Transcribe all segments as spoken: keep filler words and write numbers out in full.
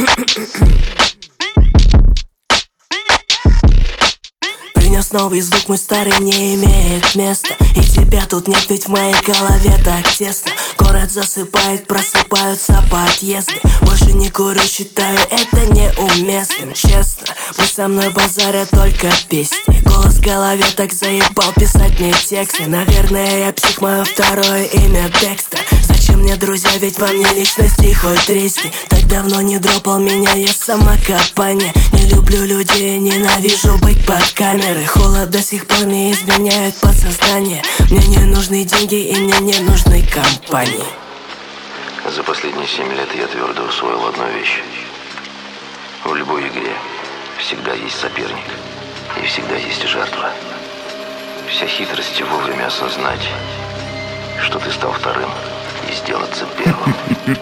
Принес новый звук, мой старый не имеет места. И тебя тут нет, ведь в моей голове так тесно. Город засыпает, просыпаются подъезды. Больше не курю, считаю это неуместным. Честно, пусть со мной базарят только песни. Голос в голове так заебал писать мне тексты. Наверное, я псих, мое второе имя Декстер. Зачем мне друзья, ведь во мне личности хоть риски. Так давно не дропал меня, я самокопание. Не люблю людей, ненавижу быть под камерой. Холод до сих пор не изменяет подсознание. Мне не нужны деньги и мне не нужны компании. За последние семь лет я твердо усвоил одну вещь. В любой игре всегда есть соперник и всегда есть жертва. Вся хитрость вовремя осознать, что ты стал вторым, и сделаться первым.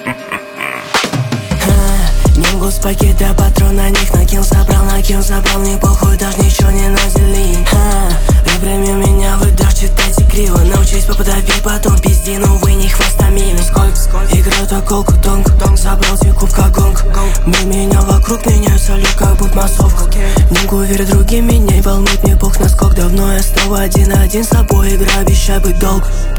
Не могу спаки до патрон на них накинул, собрал, накинул, забрал, не похуй, даже ничего не надели. Выпрями меня, вы даже читайте криво. Научись попадать, потом пизди, но вы не хвостами. Сколько, сколько, играю таколку, тонк, тонк, забрал тебе кубка гонг. Мир меня вокруг меняются, лишь как будто массовка. Не могу верить другим, меня не волнует, мне пох насколько давно я стал один на один с собой, игра, обещай быть долг.